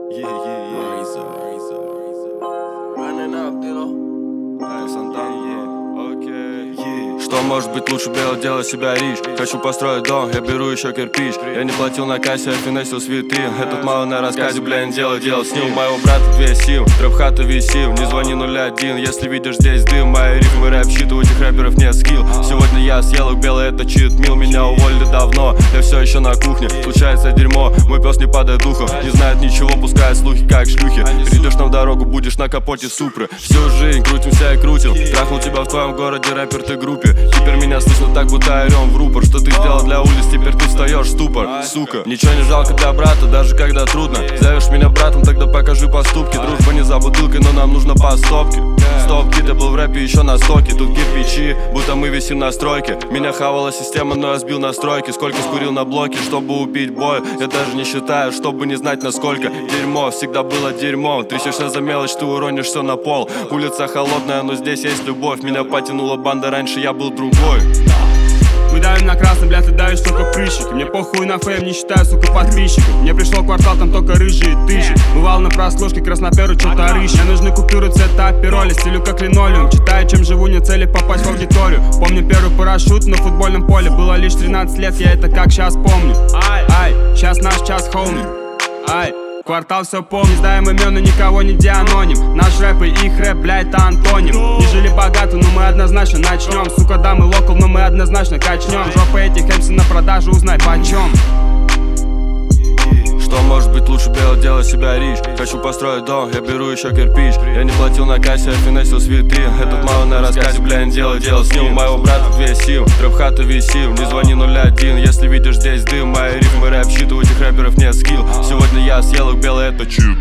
Что может быть лучше белого дела себя рич? Хочу построить дом, я беру еще кирпич. Я не платил на кассе, я финесил с витрин. Этот малый на рассказе, бля, не дело с ним. Моего брата 2 сил, трэп-хата висим. Не звони 01, если видишь здесь дым. Мои рифмы рэп-щит, у этих рэперов нет скилл. Сегодня я съел их, белый это чит мил. Меня уволили давно, я все еще на кухне. Случается дерьмо, мой пес не падает духом. Не знает ничего, пускает слухи, как шлюхи. Перейдешь нам дорогу, будешь на капоте Супры. Всю жизнь крутимся и крутим. Трахнул тебя в твоем городе, рэпер ты группе. Теперь меня слышно так, будто орем в рупор. Что ты сделал для улиц, теперь ты встаешь в ступор. Сука, ничего не жалко для брата, даже когда трудно. Зовешь меня братом, тогда покажи поступки. Дружба не за бутылкой, но нам нужно по стопке. Стоп-кит, я был в рэпе еще на стоке. Тут кирпичи, будто мы висим на стройке. Меня хавала система, но я сбил настройки. Сколько скурил на блоке, чтобы убить бой. Я даже не считаю, чтобы не знать насколько. Дерьмо всегда было дерьмом. Трясешься за мелочь, ты уронишь все на пол. Улица холодная, но здесь есть любовь. Меня потянула банда, раньше я был другой. Мы давим на красный, блядь, ты давишь только прыщики. Мне похуй на фейм, не считаю, сука, подписчиков. Мне пришло квартал, там только рыжие тысячи. Бывал на прослушке, красноперу, что-то рыщи. Мне нужны купюры цвета пироли, стилю как линолеум. Читаю, чем живу, не цели попасть в аудиторию. Помню первый парашют на футбольном поле. Было лишь 13 лет, я это как сейчас помню. Ай, сейчас наш час, хоуми. Ай, квартал все помнит, знаем имен, никого нигде аноним. Наш рэп и их рэп, бля, это антоним. Не жили богато, но мы однозначно начнем. Сука, да, мы локал, но мы однозначно качнем. Жопа этих эмси на продажу, узнай почем. Что может быть лучше белого дела себя рич? Хочу построить дом, я беру еще кирпич. Я не платил на кассе, я финесил с витрин. Этот малый на рассказе, бля, не дело с ним. Моего брата 2 сил, трэп-хата висим. Не звони 01, если видишь здесь дым. Мои рифмы рэп-щит, у этих рэперов нет скилл. Сегодня я съел их, белый это чит.